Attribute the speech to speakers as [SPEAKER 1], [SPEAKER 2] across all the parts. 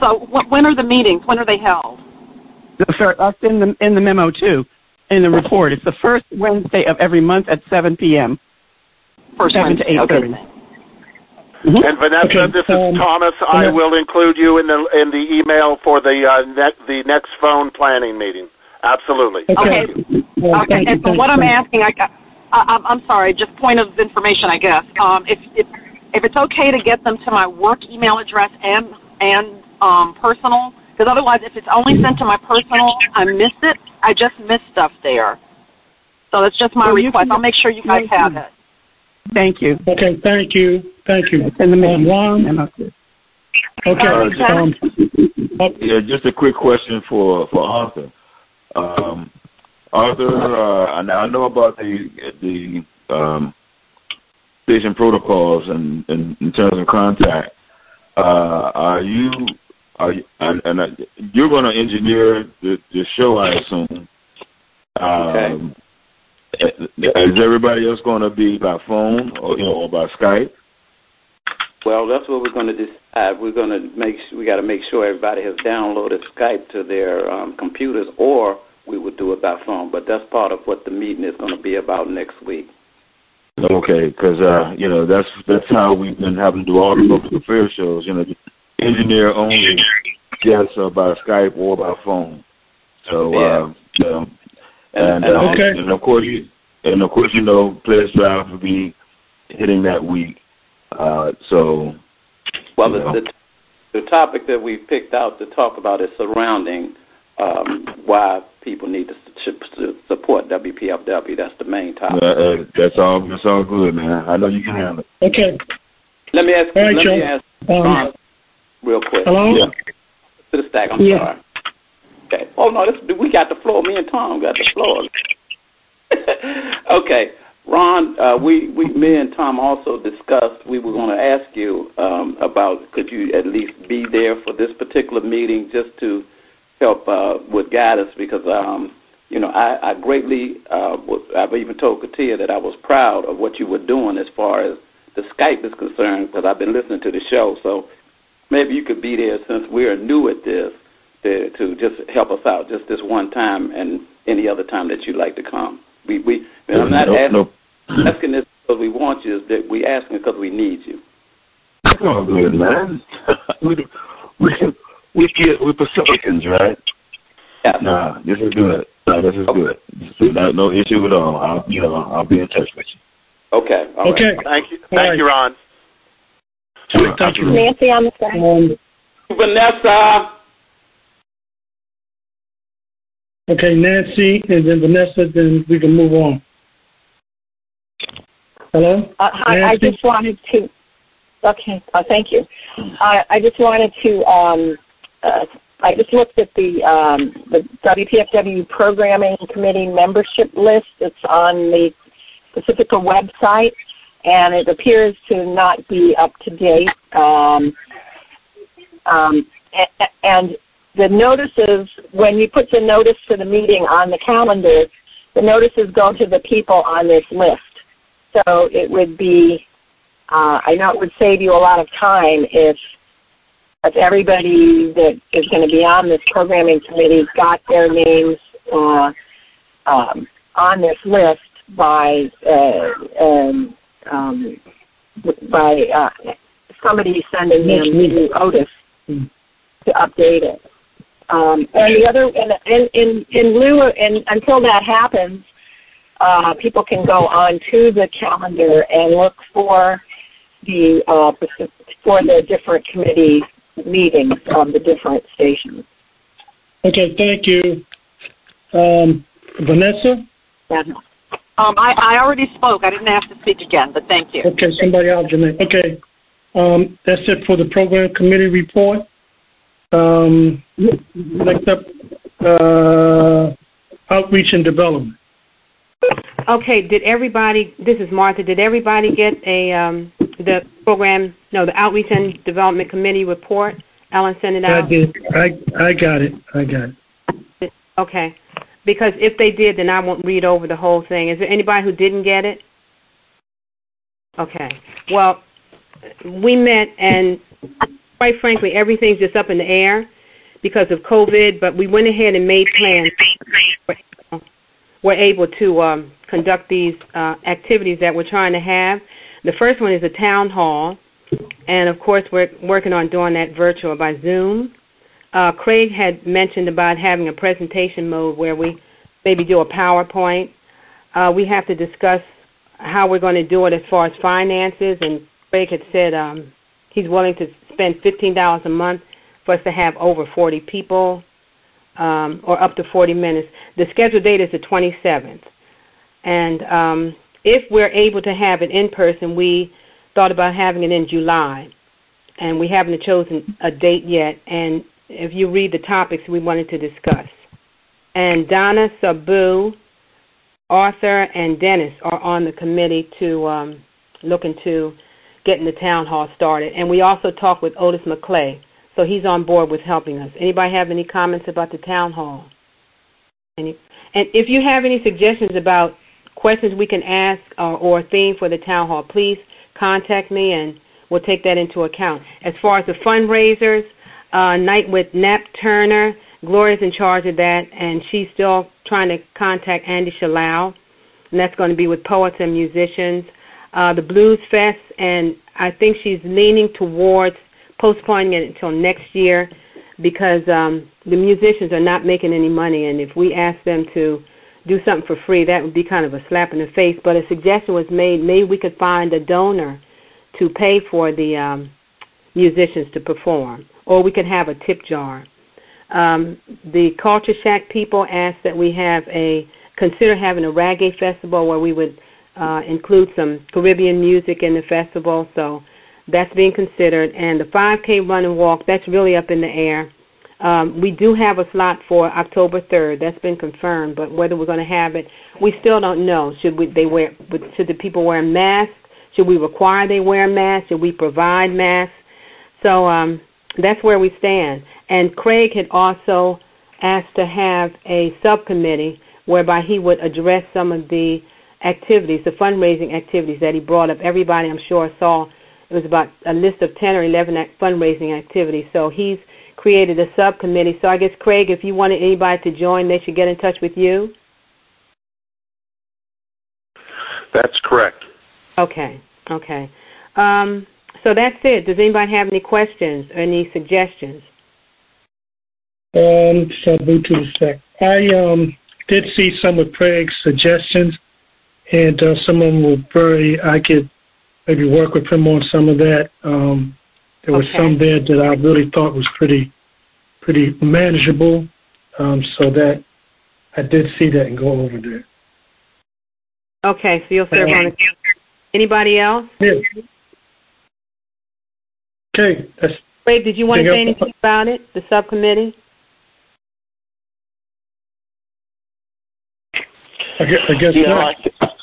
[SPEAKER 1] So when are the meetings? When are they held?
[SPEAKER 2] That's in the memo, too, in the report. It's the first Wednesday of every month at 7 p.m.
[SPEAKER 1] First
[SPEAKER 2] 7
[SPEAKER 1] Wednesday.
[SPEAKER 2] to 8:30.
[SPEAKER 1] Okay.
[SPEAKER 3] Mm-hmm. And Vanessa, this is Thomas. I will include you in the email for the next phone planning meeting. Absolutely.
[SPEAKER 1] Okay. And so what I'm asking, I'm sorry, just point of information, I guess. If it's okay to get them to my work email address and personal, because otherwise, if it's only sent to my personal, I miss it. I just miss stuff there. So that's just my request. I'll make sure you guys have it.
[SPEAKER 2] Thank you.
[SPEAKER 4] Okay, thank you. Ron?
[SPEAKER 5] Okay. Yeah, just a quick question for Arthur. Arthur, I know about the station protocols and in terms of contact. You're going to engineer the show, I assume.
[SPEAKER 6] Okay.
[SPEAKER 5] Is everybody else going to be by phone or by Skype?
[SPEAKER 6] Well, that's what we're going to decide. We got to make sure everybody has downloaded Skype to their computers, or we would do it by phone. But that's part of what the meeting is going to be about next week.
[SPEAKER 5] Okay, because that's how we've been having to do all the public affairs shows. Engineer only guests by Skype or by phone. So and of course Pledge Drive will be hitting that week. The
[SPEAKER 6] topic that we picked out to talk about is surrounding why people need to support WPFW. That's the main topic.
[SPEAKER 5] That's all good, man. I know you can handle it.
[SPEAKER 4] Okay.
[SPEAKER 6] Let me ask Ron real quick.
[SPEAKER 4] Hello?
[SPEAKER 6] Yeah. To the stack, I'm sorry. Okay. Oh, no, we got the floor. Me and Tom got the floor. Okay. Ron, me and Tom also discussed, we were going to ask you about, could you at least be there for this particular meeting just to help with guidance, because, I greatly, I've even told Katia that I was proud of what you were doing as far as the Skype is concerned, because I've been listening to the show. So maybe you could be there, since we're new at this, to just help us out just this one time and any other time that you'd like to come. I'm not asking this because we want you, that we asking because we need you.
[SPEAKER 5] Oh, good, man. We're Pacificans, right?
[SPEAKER 6] Yeah.
[SPEAKER 5] Nah, this is good. No issue at all. I'll be in touch with you.
[SPEAKER 6] Okay. All right.
[SPEAKER 3] Thank you, Ron.
[SPEAKER 4] Thank you.
[SPEAKER 7] Nancy on the phone.
[SPEAKER 6] Vanessa.
[SPEAKER 4] Okay, Nancy, and then Vanessa, then we can move on. Hello?
[SPEAKER 7] Hi, I just wanted to, thank you. I just wanted to, I just looked at the WPFW Programming Committee membership list. It's on the Pacifica website, and it appears to not be up to date. And the notices, when you put the notice for the meeting on the calendar, the notices go to the people on this list. So it would be, I know it would save you a lot of time if everybody that is going to be on this programming committee got their names on this list by somebody sending them Otis to update it. And the other, in lieu of, and until that happens, people can go on to the calendar and look for the different committee meetings of the different stations.
[SPEAKER 4] Okay, thank you. Vanessa?
[SPEAKER 1] I already spoke. I didn't have to speak again, but thank you.
[SPEAKER 4] Okay, somebody else, Janae. Okay. That's it for the program committee report. Next up, outreach and development.
[SPEAKER 8] Okay, this is Martha, did everybody get the outreach and development committee report? Ellen sent it out?
[SPEAKER 4] I did. I got it.
[SPEAKER 8] Okay, because if they did, then I won't read over the whole thing. Is there anybody who didn't get it? Okay, well, we met and quite frankly, everything's just up in the air because of COVID, but we went ahead and made plans. We're able to conduct these activities that we're trying to have. The first one is a town hall, and, of course, we're working on doing that virtual by Zoom. Craig had mentioned about having a presentation mode where we maybe do a PowerPoint. We have to discuss how we're going to do it as far as finances, and Craig had said he's willing to spend $15 a month for us to have over 40 people or up to 40 minutes. The scheduled date is the 27th. And if we're able to have it in person, we thought about having it in July. And we haven't chosen a date yet. And if you read the topics we wanted to discuss. And Donna, Sabu, Arthur, and Dennis are on the committee to look into getting the town hall started. And we also talked with Otis McClay, so he's on board with helping us. Anybody have any comments about the town hall? And if you have any suggestions about questions we can ask or a theme for the town hall, please contact me and we'll take that into account. As far as the fundraisers, Night with Nap Turner, Gloria's in charge of that, and she's still trying to contact Andy Shalal, and that's going to be with poets and musicians. The Blues Fest, and I think she's leaning towards postponing it until next year because the musicians are not making any money, and if we ask them to do something for free, that would be kind of a slap in the face. But a suggestion was made, maybe we could find a donor to pay for the musicians to perform, or we could have a tip jar. The Culture Shack people asked that we consider having a reggae festival where we would include some Caribbean music in the festival, so that's being considered. And the 5K run and walk, that's really up in the air. We do have a slot for October 3rd. That's been confirmed, but whether we're going to have it, we still don't know. Should the people wear masks? Should we require they wear masks? Should we provide masks? So that's where we stand. And Craig had also asked to have a subcommittee whereby he would address some of the activities, the fundraising activities that he brought up. Everybody, I'm sure, saw it was about a list of 10 or 11 fundraising activities. So he's created a subcommittee. So I guess, Craig, if you wanted anybody to join, they should get in touch with you?
[SPEAKER 9] That's correct.
[SPEAKER 8] Okay. So that's it. Does anybody have any questions or any suggestions?
[SPEAKER 4] So move to the sec. I did see some of Craig's suggestions, and some of them were I could maybe work with him on some of that. There were some there that I really thought was pretty manageable, so that I did see that and go over there.
[SPEAKER 8] Okay, so you'll serve on it. Anybody else?
[SPEAKER 4] Yeah. Okay.
[SPEAKER 8] Craig, did you want to say anything about it, the subcommittee?
[SPEAKER 4] I guess not.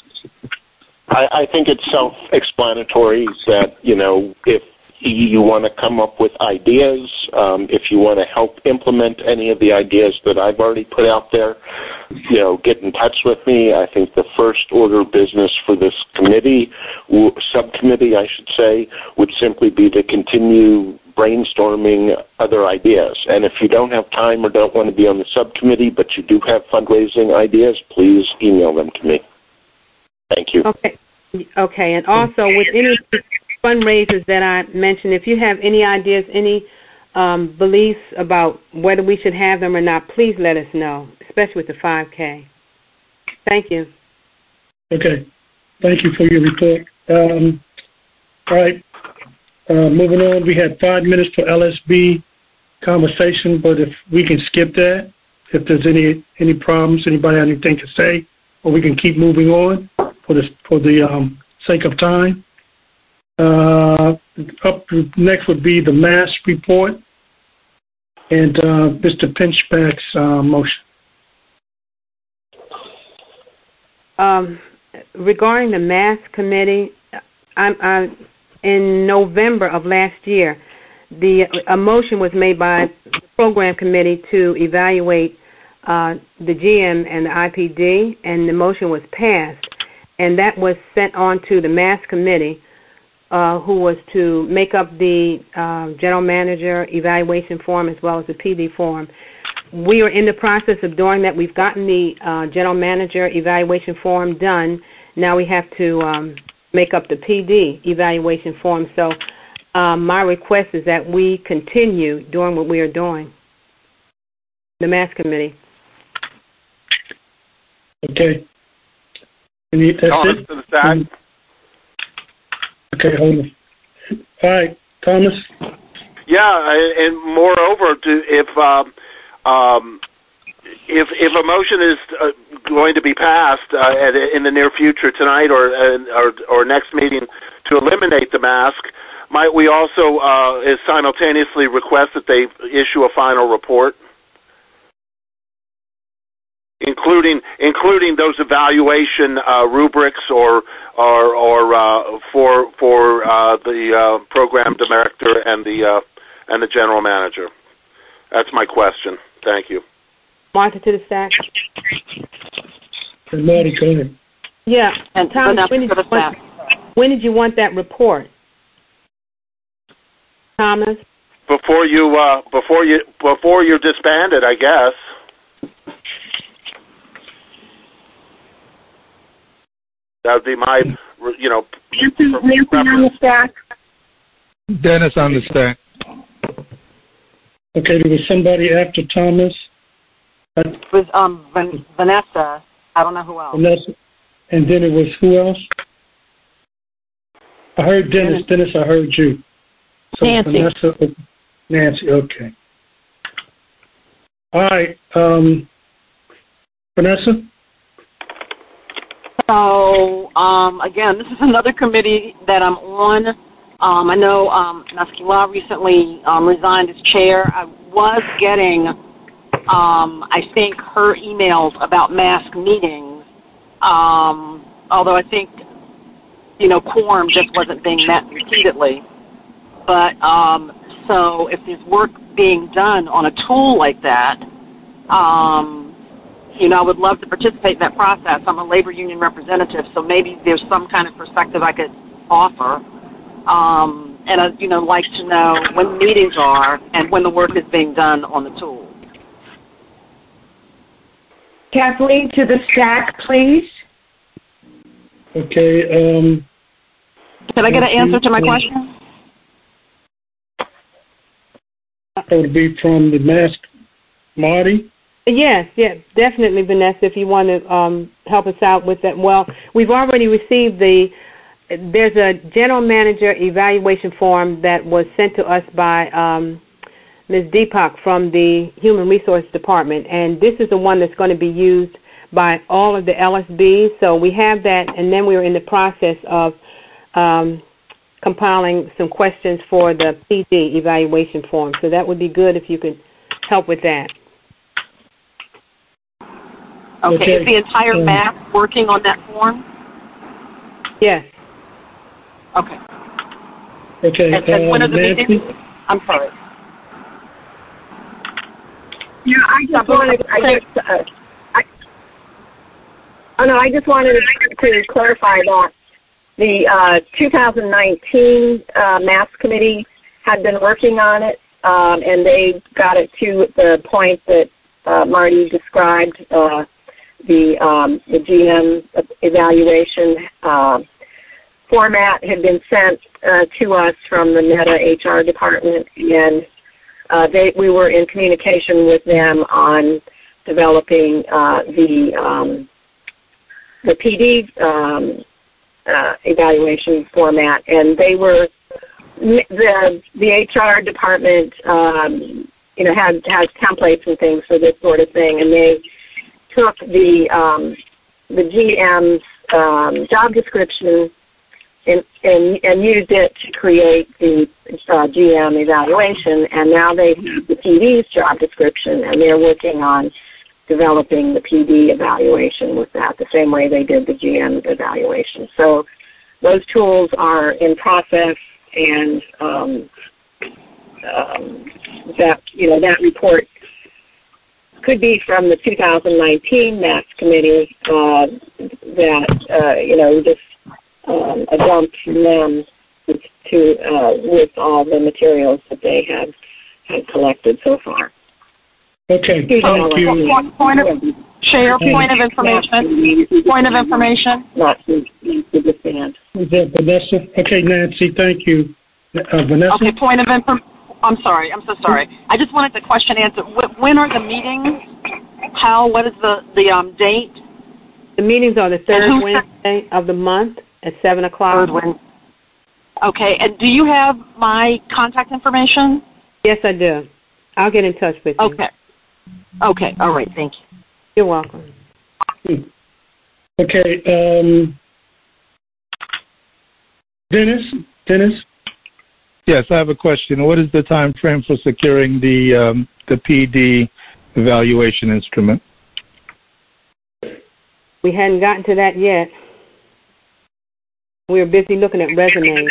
[SPEAKER 9] I think it's self-explanatory that, if you want to come up with ideas, if you want to help implement any of the ideas that I've already put out there, get in touch with me. I think the first order of business for this subcommittee, I should say, would simply be to continue brainstorming other ideas. And if you don't have time or don't want to be on the subcommittee, but you do have fundraising ideas, please email them to me. Thank you.
[SPEAKER 8] Okay. And also, with any fundraisers that I mentioned, if you have any ideas, any beliefs about whether we should have them or not, please let us know, especially with the 5K. Thank you.
[SPEAKER 4] Okay. Thank you for your report. All right. Moving on, we had 5 minutes for LSB conversation, but if we can skip that, if there's any problems, anybody have anything to say, or we can keep moving on for the sake of time. Up next would be the mass report and Mr. Pinchback's motion.
[SPEAKER 8] Regarding the mass committee, in November of last year, a motion was made by the program committee to evaluate the GM and the IPD, and the motion was passed, and that was sent on to the mass committee, who was to make up the general manager evaluation form as well as the PD form. We are in the process of doing that. We've gotten the general manager evaluation form done. Now we have to make up the PD evaluation form. So my request is that we continue doing what we are doing, the MAS committee.
[SPEAKER 4] Okay.
[SPEAKER 3] Thomas to the stack.
[SPEAKER 4] Okay, hold on. All right, Thomas.
[SPEAKER 3] Yeah, and moreover, if a motion is going to be passed in the near future tonight or next meeting to eliminate the mask, might we also simultaneously request that they issue a final report, including those evaluation rubrics or for the program director and the general manager? That's my question. Thank you.
[SPEAKER 8] Martha to the stack.
[SPEAKER 4] Marty, go ahead.
[SPEAKER 8] Yeah, and Tom, when did you want that report? Thomas?
[SPEAKER 3] Before you're disbanded, I guess. That would be my,
[SPEAKER 7] Nancy on the stack.
[SPEAKER 10] Dennis on the stack.
[SPEAKER 4] Okay, there was somebody after Thomas.
[SPEAKER 1] It was Vanessa. I don't know who else.
[SPEAKER 4] Vanessa. And then it was who else? I heard Dennis. Dennis, I heard you. So
[SPEAKER 2] Nancy.
[SPEAKER 4] Nancy, okay. All right. Vanessa?
[SPEAKER 1] So, again, this is another committee that I'm on. I know Naskila recently resigned as chair. I was getting, I think, her emails about mask meetings, although I think, quorum just wasn't being met repeatedly. But, so if there's work being done on a tool like that, I would love to participate in that process. I'm a labor union representative, so maybe there's some kind of perspective I could offer. And I'd, like to know when meetings are and when the work is being done on the tool.
[SPEAKER 7] Kathleen to the stack, please.
[SPEAKER 4] Okay.
[SPEAKER 1] Can I get an answer to my question?
[SPEAKER 4] That would be from the mask, Marty.
[SPEAKER 8] Yes, definitely, Vanessa, if you want to help us out with that. Well, we've already received there's a general manager evaluation form that was sent to us by Ms. Deepak from the Human Resource Department, and this is the one that's going to be used by all of the LSBs. So we have that, and then we are in the process of compiling some questions for the PD evaluation form. So that would be good if you could help with that.
[SPEAKER 1] Okay. Is the entire MAS working on that form?
[SPEAKER 8] Yes.
[SPEAKER 1] Okay.
[SPEAKER 4] Okay.
[SPEAKER 1] And when are the meetings? I'm sorry.
[SPEAKER 7] Yeah, I just wanted to clarify that the 2019 MAS committee had been working on it, and they got it to the point that Marty described. The GM evaluation format had been sent to us from the Meta HR department, and we were in communication with them on developing the PD evaluation format, and they were the HR department has templates and things for this sort of thing, and they took the GM's job description and used it to create the GM evaluation, and now they have the PD's job description, and they're working on developing the PD evaluation with that, the same way they did the GM evaluation. So those tools are in process, and that report could be from the 2019 MAS committee just a dump from them with all the materials that they had collected so far.
[SPEAKER 4] Okay, thank you.
[SPEAKER 1] Point of information.
[SPEAKER 7] Not to disband.
[SPEAKER 4] Is that Vanessa? Okay, Nancy, thank you. Vanessa?
[SPEAKER 1] Okay, I'm sorry. I'm so sorry. I just wanted the question answered. When are the meetings? What is the date?
[SPEAKER 8] The meetings are the third Wednesday of the month at 7 o'clock.
[SPEAKER 1] Third Wednesday. Okay, and do you have my contact information?
[SPEAKER 8] Yes, I do. I'll get in touch with you.
[SPEAKER 1] Okay, all right, thank you.
[SPEAKER 8] You're welcome.
[SPEAKER 4] Okay, Dennis?
[SPEAKER 10] Yes, I have a question. What is the time frame for securing the PD evaluation instrument?
[SPEAKER 8] We hadn't gotten to that yet. We were busy looking at resumes.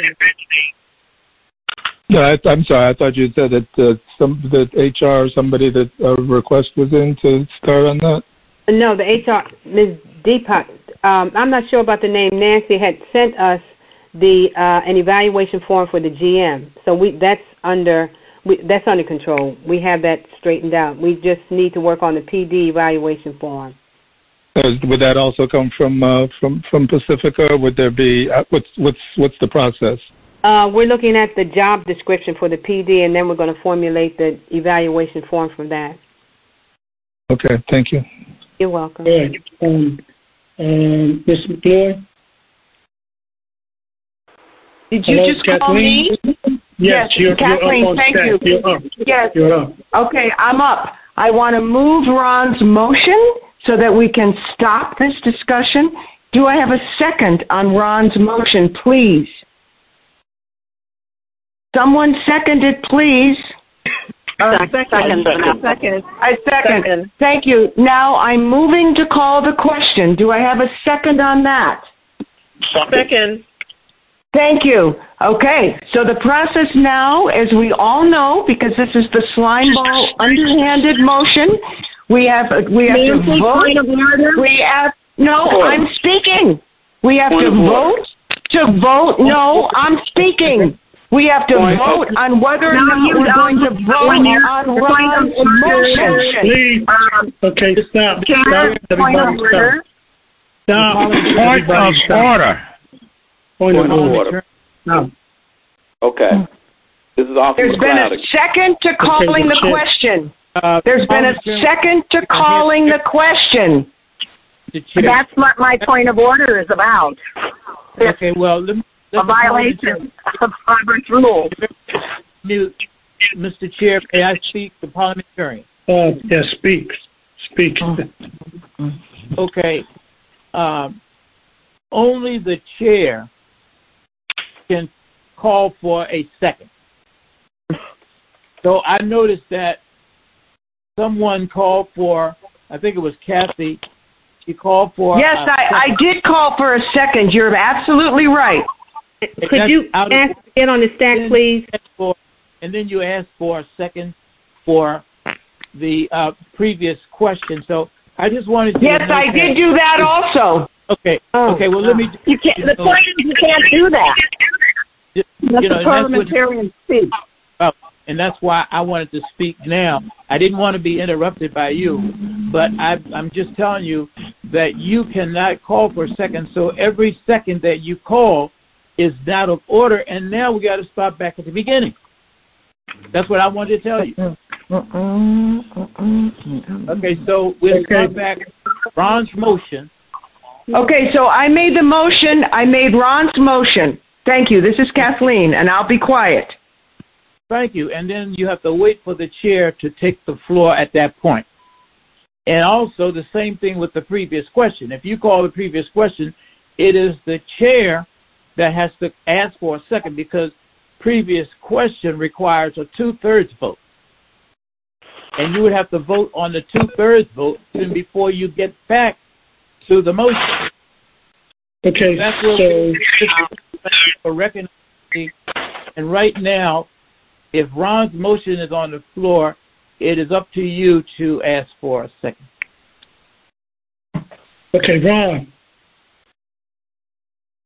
[SPEAKER 10] No, I'm sorry. I thought you said that that HR, somebody that a request was in to start on that.
[SPEAKER 8] No, the HR, Ms. Deepak. I'm not sure about the name. Nancy had sent us an evaluation form for the GM. So that's under control. We have that straightened out. We just need to work on the PD evaluation form.
[SPEAKER 10] Would that also come from Pacifica? Would there be what's the process?
[SPEAKER 8] We're looking at the job description for the PD, and then we're going to formulate the evaluation form from that.
[SPEAKER 10] Okay, thank you.
[SPEAKER 8] You're welcome.
[SPEAKER 4] Ms. McCloy?
[SPEAKER 11] Did you just call me?
[SPEAKER 4] Yes, you're
[SPEAKER 11] Kathleen,
[SPEAKER 4] up on
[SPEAKER 11] thank
[SPEAKER 4] staff.
[SPEAKER 11] you.
[SPEAKER 4] You're up.
[SPEAKER 11] Yes.
[SPEAKER 4] You're up.
[SPEAKER 11] Okay, I'm up. I want to move Ron's motion so that we can stop this discussion. Do I have a second on Ron's motion, please? Someone second it, please.
[SPEAKER 7] Second.
[SPEAKER 11] I second. Thank you. Now I'm moving to call the question. Do I have a second on that?
[SPEAKER 7] Second.
[SPEAKER 11] Thank you. Okay, so the process now, as we all know, because this is the slime ball underhanded motion, we have to vote.
[SPEAKER 7] Point of order?
[SPEAKER 11] I'm speaking. We have to vote. No, I'm speaking. We have to vote on whether or not we're going to vote on Ron's motion.
[SPEAKER 4] Please. Okay, stop.
[SPEAKER 7] Point of order.
[SPEAKER 4] Stop. Point of order. No.
[SPEAKER 6] Okay. This is awful.
[SPEAKER 11] There's been a second to calling the question. There's been a second to calling the question.
[SPEAKER 7] That's what my point of order is about.
[SPEAKER 12] Okay, well,
[SPEAKER 7] a violation of Robert's rule.
[SPEAKER 12] Mr. Chair, may I speak to parliamentarian?
[SPEAKER 4] Yes, speak.
[SPEAKER 12] Okay. Only the chair can call for a second. So I noticed that someone called for, I think it was Kathy, she called for...
[SPEAKER 11] Yes, I did call for a second. You're absolutely right.
[SPEAKER 8] Could you ask to get on the stack, please?
[SPEAKER 12] And then you asked for a second for the previous question. So I just wanted to...
[SPEAKER 11] Yes, I did do that also.
[SPEAKER 12] Okay. Okay. Well, let me...
[SPEAKER 7] You can't. The point is, you can't do that. Let the parliamentarian speak.
[SPEAKER 12] And that's why I wanted to speak now. I didn't want to be interrupted by you, but I'm just telling you that you cannot call for a second. So every second that you call is out of order, and now we got to start back at the beginning. That's what I wanted to tell you. Okay, so we'll start back. Ron's motion.
[SPEAKER 11] Okay, so I made the motion. I made Ron's motion. Thank you. This is Kathleen, and I'll be quiet.
[SPEAKER 12] Thank you. And then you have to wait for the chair to take the floor at that point. And also the same thing with the previous question. If you call the previous question, it is the chair that has to ask for a second because previous question requires a 2/3 vote. And you would have to vote on the 2/3 vote even before you get back to the motion.
[SPEAKER 4] Okay,
[SPEAKER 12] that's where for recognizing. And right now, if Ron's motion is on the floor, it is up to you to ask for a second.
[SPEAKER 4] Okay, Ron.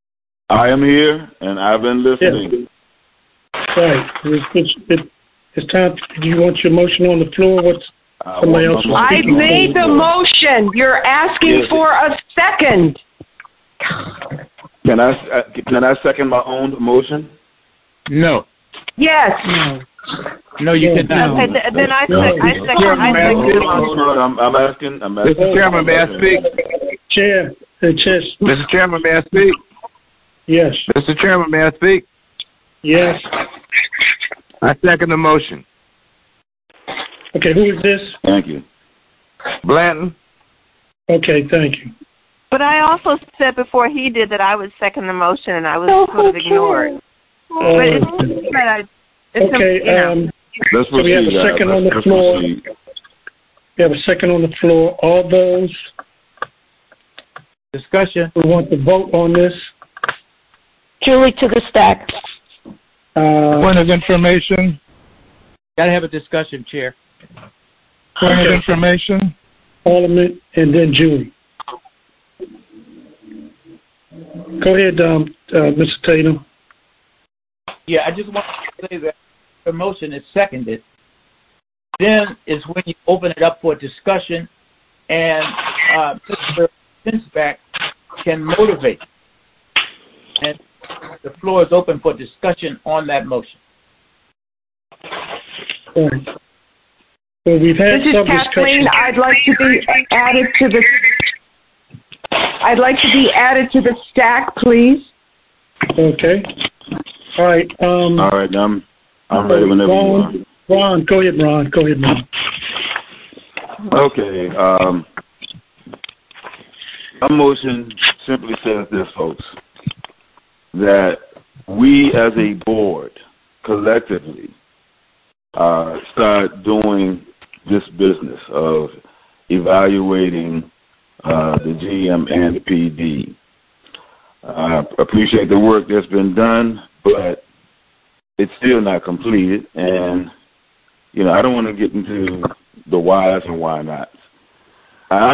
[SPEAKER 5] I am here, and I've been listening.
[SPEAKER 4] Yeah. Right. It's time. Do you want your motion on the floor? What's somebody else?
[SPEAKER 11] I made the motion. You're asking for a second.
[SPEAKER 5] Can I second my own motion?
[SPEAKER 12] No.
[SPEAKER 11] Yes.
[SPEAKER 12] No, you cannot.
[SPEAKER 13] Okay, then I second.
[SPEAKER 5] I'm asking.
[SPEAKER 14] Mr. Chairman, may I speak?
[SPEAKER 4] Chair.
[SPEAKER 14] Mr. Chairman, may I speak?
[SPEAKER 4] Yes.
[SPEAKER 14] Mr. Chairman, may I speak?
[SPEAKER 4] Yes.
[SPEAKER 14] I second the motion.
[SPEAKER 4] Okay, who is this?
[SPEAKER 5] Thank you.
[SPEAKER 14] Blanton.
[SPEAKER 4] Okay, thank you.
[SPEAKER 13] But I also said before he did that I would second the motion, and I was sort of ignored. But it's
[SPEAKER 5] Okay, let's proceed.
[SPEAKER 4] So we have a second on the floor. We have a second on the floor. All those
[SPEAKER 12] discussion
[SPEAKER 4] who want to vote on this.
[SPEAKER 11] Julie to the stack.
[SPEAKER 10] Point of information.
[SPEAKER 12] Got to have a discussion, Chair.
[SPEAKER 10] Point of information.
[SPEAKER 4] Parliament and then Julie. Go ahead, Mr. Tatum.
[SPEAKER 12] Yeah, I just want to say that the motion is seconded. Then is when you open it up for discussion, and Mr. Finsback can motivate. And the floor is open for discussion on that motion.
[SPEAKER 4] Right. Well, we've had
[SPEAKER 11] this is Kathleen. I'd like to be added to the stack, please.
[SPEAKER 4] Okay. All right.
[SPEAKER 5] All right. I'm ready whenever you are.
[SPEAKER 4] Ron, go ahead, Ron.
[SPEAKER 5] Okay. My motion simply says this, folks, that we as a board collectively start doing this business of evaluating the GM and the PD. I appreciate the work that's been done, but it's still not completed, and I don't want to get into the whys and why nots. I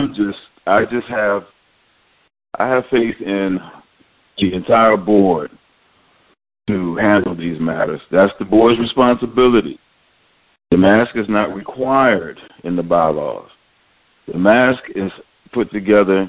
[SPEAKER 5] have faith in the entire board to handle these matters. That's the board's responsibility. The mask is not required in the bylaws. The mask is put together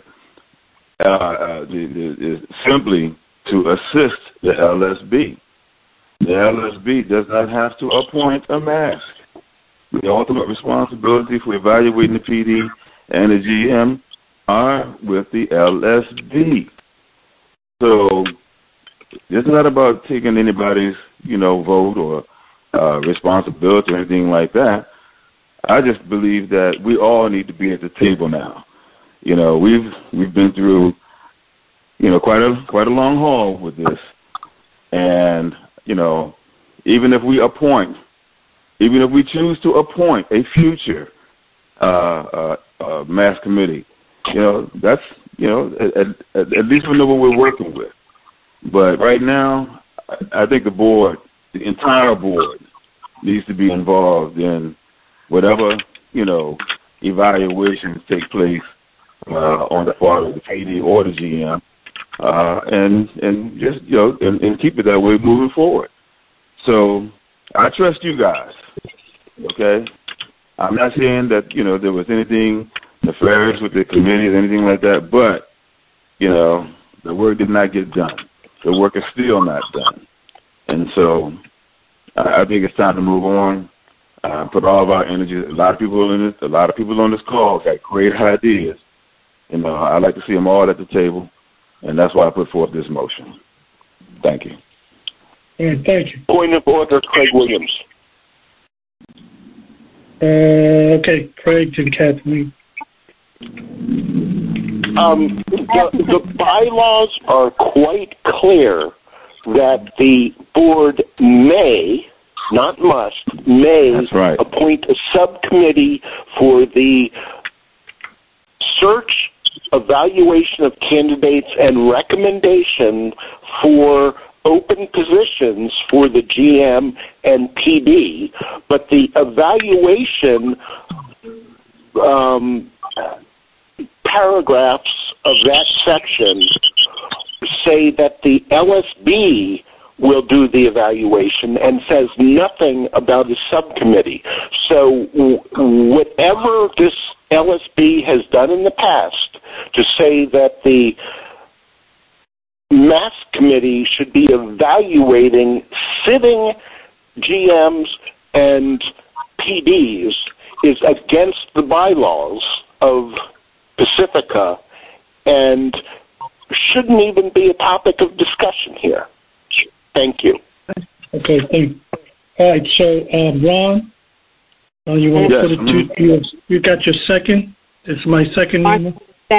[SPEAKER 5] simply to assist the LSB. The LSB does not have to appoint a mask. The ultimate responsibility for evaluating the PD and the GM are with the LSB. So it's not about taking anybody's, vote or responsibility or anything like that. I just believe that we all need to be at the table now. We've been through, quite a long haul with this, and even if we choose to appoint a future mass committee, that's at least we know what we're working with. But right now, I think the entire board, needs to be involved in whatever evaluations take place on the part of the PD or the GM, and just and keep it that way moving forward. So I trust you guys. Okay, I'm not saying that there was anything nefarious with the committee or anything like that, but the work did not get done. The work is still not done, and so I think it's time to move on. Put all of our energy. A lot of people on this call got great ideas. I like to see them all at the table, and that's why I put forth this motion. Thank you.
[SPEAKER 4] Thank you.
[SPEAKER 9] Point of order, Craig Williams.
[SPEAKER 4] Okay, Craig and Kathleen.
[SPEAKER 9] The bylaws are quite clear that the board may, not must, appoint a subcommittee for the search, evaluation of candidates, and recommendation for open positions for the GM and PD, but the evaluation paragraphs of that section say that the LSB will do the evaluation and says nothing about a subcommittee. So whatever this LSB has done in the past to say that the mask committee should be evaluating sitting GMs and PDs is against the bylaws of Pacifica and shouldn't even be a topic of discussion here. Thank you.
[SPEAKER 4] Okay, thank you. All right, so Ron, you want to put it to you got your second? This is my second email.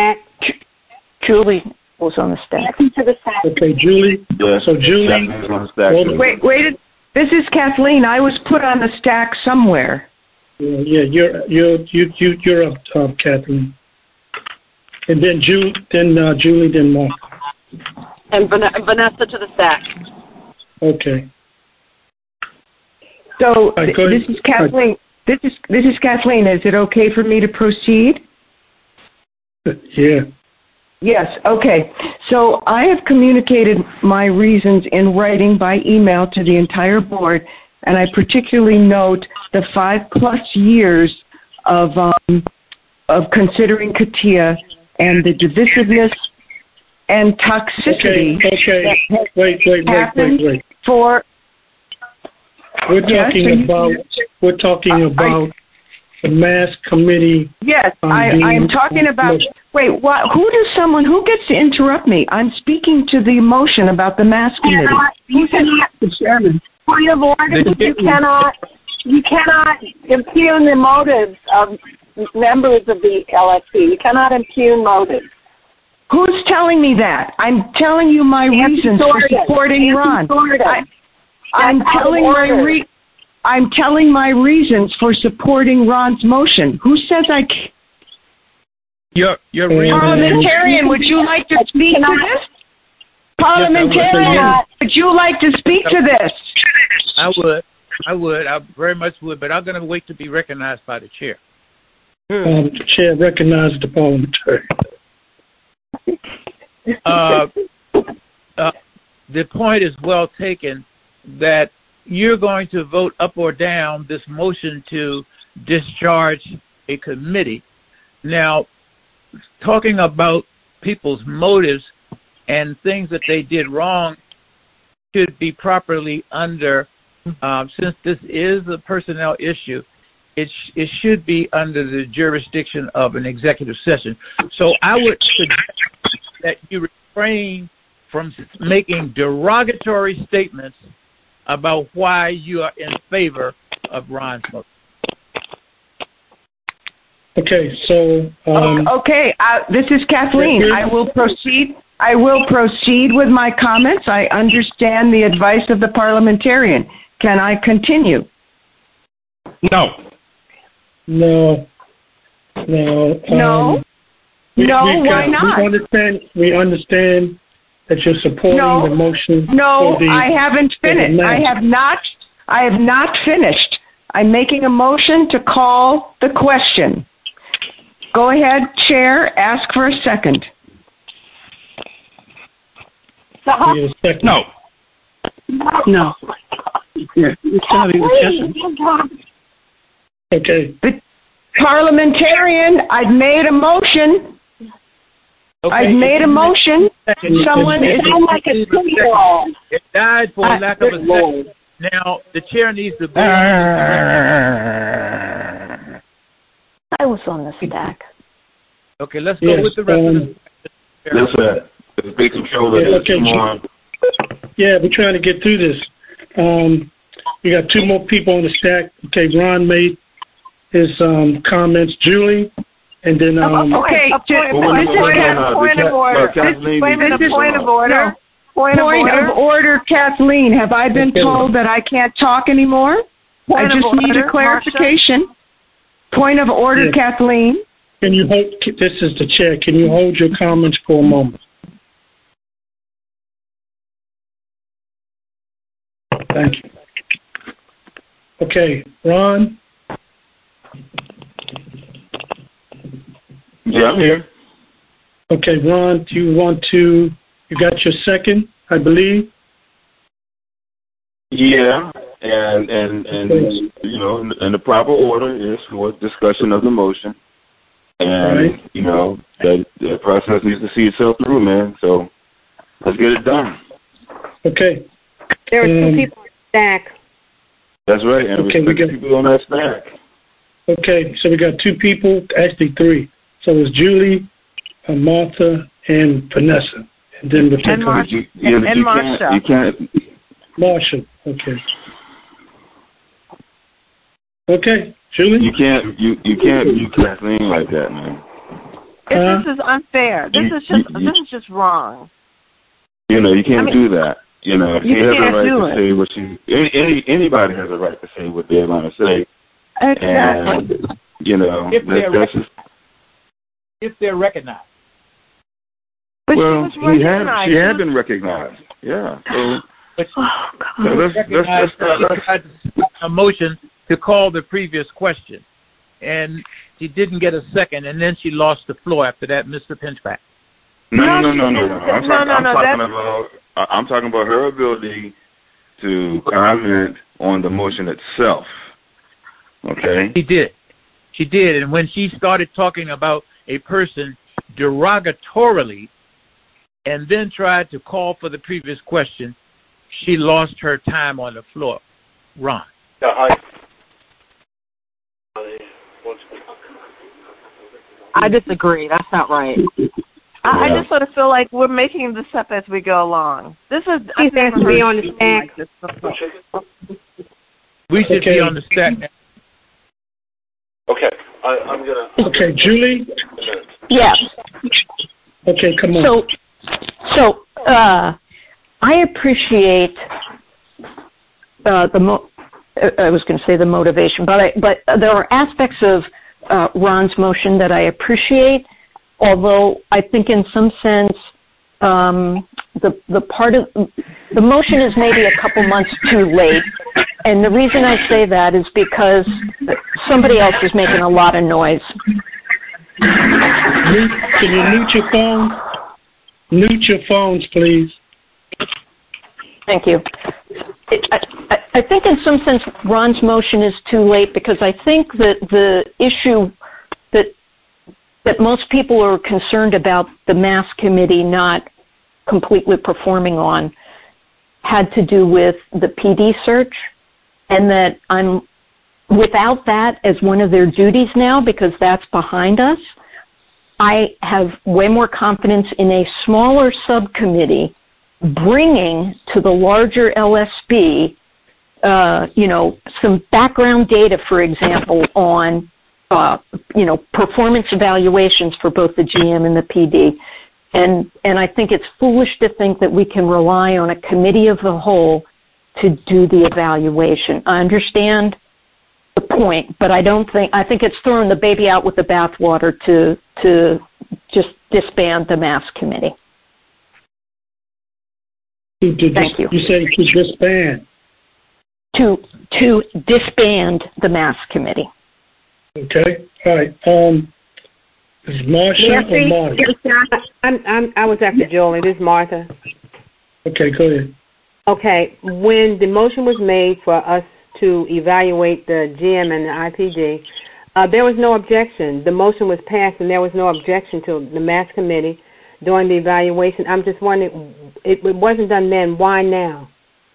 [SPEAKER 11] Julie was on the stack.
[SPEAKER 4] Okay, Julie.
[SPEAKER 5] Yes.
[SPEAKER 4] So Julie.
[SPEAKER 11] Wait. This is Kathleen. I was put on the stack somewhere.
[SPEAKER 4] Yeah, you're up, Kathleen. And then Julie, then Mark.
[SPEAKER 1] And Vanessa to the stack.
[SPEAKER 4] Okay.
[SPEAKER 11] So this is Kathleen. This is Kathleen. Is it okay for me to proceed?
[SPEAKER 4] Yeah.
[SPEAKER 11] Yes. Okay. So I have communicated my reasons in writing by email to the entire board, and I particularly note the 5+ years of considering CATIA and the divisiveness and toxicity.
[SPEAKER 4] Okay. Wait.
[SPEAKER 11] For
[SPEAKER 4] we're talking about the mask committee.
[SPEAKER 11] Yes, I'm talking about. Wait, who gets to interrupt me? I'm speaking to the motion about the mask committee.
[SPEAKER 7] You cannot, the chairman. Point of order. You cannot impugn the motives of members of the LSC. You cannot impugn motives.
[SPEAKER 11] Who's telling me that? I'm telling you my reasons for supporting Ron. I'm telling my reasons for supporting Ron's motion. Who says I can't?
[SPEAKER 12] Your
[SPEAKER 11] Parliamentarian, would you like to speak to this? Parliamentarian, would you like to speak to this?
[SPEAKER 12] I would. I very much would, but I'm going to wait to be recognized by the chair.
[SPEAKER 4] The chair recognizes the parliamentarian.
[SPEAKER 12] The point is well taken that you're going to vote up or down this motion to discharge a committee. Now, talking about people's motives and things that they did wrong should be properly under, since this is a personnel issue, it should be under the jurisdiction of an executive session. So I would suggest that you refrain from making derogatory statements about why you are in favor of Ron's motion.
[SPEAKER 4] Okay, so
[SPEAKER 11] this is Kathleen. I will proceed. I will proceed with my comments. I understand the advice of the parliamentarian. Can I continue?
[SPEAKER 12] No.
[SPEAKER 11] Why not?
[SPEAKER 4] We understand that you're supporting the motion.
[SPEAKER 11] No, I haven't finished. I have not finished. I'm making a motion to call the question. Go ahead, Chair. Ask for a second.
[SPEAKER 12] No.
[SPEAKER 2] It's having discussion.
[SPEAKER 4] Okay.
[SPEAKER 11] The parliamentarian, I've made a motion.
[SPEAKER 12] Okay.
[SPEAKER 11] I've made a motion. Someone is
[SPEAKER 7] like a 2-year-old.
[SPEAKER 12] It died for lack of a second. Now, the chair needs to be...
[SPEAKER 15] I was on the stack.
[SPEAKER 12] Okay, let's go with the rest of the...
[SPEAKER 5] That's right. Let's be control of this. Come on.
[SPEAKER 4] Yeah, we're trying to get through this. We got 2 more people on the stack. Okay, Ron made his comments. Julie, and then...
[SPEAKER 11] Point of order, Kathleen. Have I been told that I can't talk anymore? I just need a clarification. Marsha? Point of order, Kathleen.
[SPEAKER 4] Can you hold? This is the chair. Can you hold your comments for a moment? Thank you. Okay, Ron.
[SPEAKER 5] Yeah, I'm here.
[SPEAKER 4] Okay, Ron, do you want to You got your second, I believe.
[SPEAKER 5] Yeah, and you know, in the proper order is for discussion of the motion, and
[SPEAKER 4] right.
[SPEAKER 5] you know that the process needs to see itself through, man. So let's get it done.
[SPEAKER 4] Okay.
[SPEAKER 8] There are 2 people on the stack.
[SPEAKER 5] That's right, and
[SPEAKER 4] okay, we got
[SPEAKER 5] people on that stack.
[SPEAKER 4] Okay, so we got 2 people, actually 3. So it's Julie, Martha, and Vanessa, and then the
[SPEAKER 13] and Marsha.
[SPEAKER 5] You can't.
[SPEAKER 4] Marsha. Okay. Okay, Julie.
[SPEAKER 5] You can't mute Kathleen like that, man.
[SPEAKER 13] This is unfair. This is just wrong.
[SPEAKER 5] You know, you can't do that. You know, she has a right to say what anybody has a right to say what they want to say.
[SPEAKER 13] Exactly.
[SPEAKER 5] And, you know,
[SPEAKER 12] if they're recognized.
[SPEAKER 13] But
[SPEAKER 5] well,
[SPEAKER 13] she had
[SPEAKER 5] been recognized. Yeah. So,
[SPEAKER 12] let's a motion to call the previous question, and she didn't get a second, and then she lost the floor after that, Mr. Pinchback.
[SPEAKER 5] No. I'm talking about her ability to comment on the motion itself. Okay?
[SPEAKER 12] She did. And when she started talking about a person derogatorily and then tried to call for the previous question, she lost her time on the floor. Ron.
[SPEAKER 1] I disagree. That's not right.
[SPEAKER 13] I just sort of feel like we're making this up as we go along. This is.
[SPEAKER 8] She's asked to be on the stack.
[SPEAKER 12] We should be on the stack now.
[SPEAKER 3] Okay, I'm gonna.
[SPEAKER 4] Okay, Julie.
[SPEAKER 15] Yes.
[SPEAKER 4] Okay, come on.
[SPEAKER 15] So, I appreciate I was going to say the motivation, but there are aspects of Ron's motion that I appreciate. Although I think in some sense the part of the motion is maybe a couple months too late, and the reason I say that is because somebody else is making a lot of noise.
[SPEAKER 4] Can you mute your phone? Mute your phones, please.
[SPEAKER 15] Thank you. I think in some sense Ron's motion is too late because I think that the issue that most people are concerned about the mass committee not completely performing on had to do with the PD search, and that I'm without that as one of their duties now because that's behind us. I have way more confidence in a smaller subcommittee bringing to the larger LSB, some background data, for example, on performance evaluations for both the GM and the PD. And I think it's foolish to think that we can rely on a committee of the whole to do the evaluation. I understand the point, but I think it's throwing the baby out with the bathwater to just disband the mass committee. Thank you.
[SPEAKER 4] You say to disband.
[SPEAKER 15] To disband the mass committee.
[SPEAKER 4] Okay. All right. Is Marsha or Martha?
[SPEAKER 8] I was after Joel. It is Martha.
[SPEAKER 4] Okay, go ahead.
[SPEAKER 8] Okay. When the motion was made for us to evaluate the GM and the IPD, there was no objection. The motion was passed, and there was no objection to the mass committee doing the evaluation. I'm just wondering, it wasn't done then. Why now?